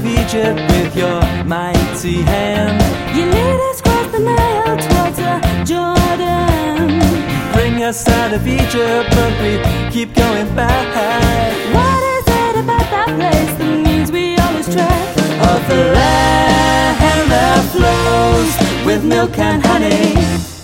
of Egypt with your mighty hand. You lead us across the Nile towards the Jordan. Bring us out of Egypt, but we keep going back. What is it about that place that means we always track? Of the land that flows with milk and honey.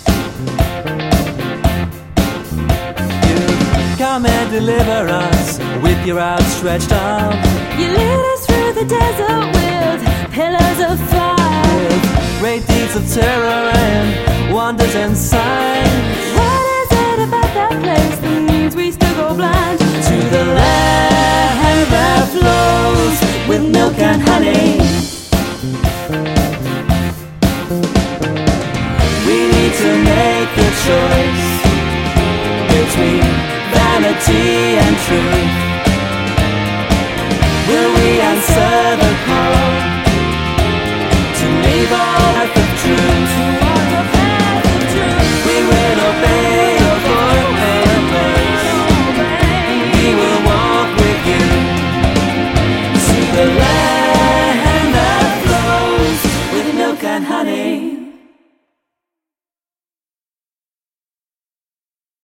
You come and deliver us with your outstretched arm. You lead us through the desert with pillars of fire, With great deeds of terror and wonders and signs. What is it about that place that means we still go blind? To the land that flows with milk and honey. We need to make the choice between vanity and truth.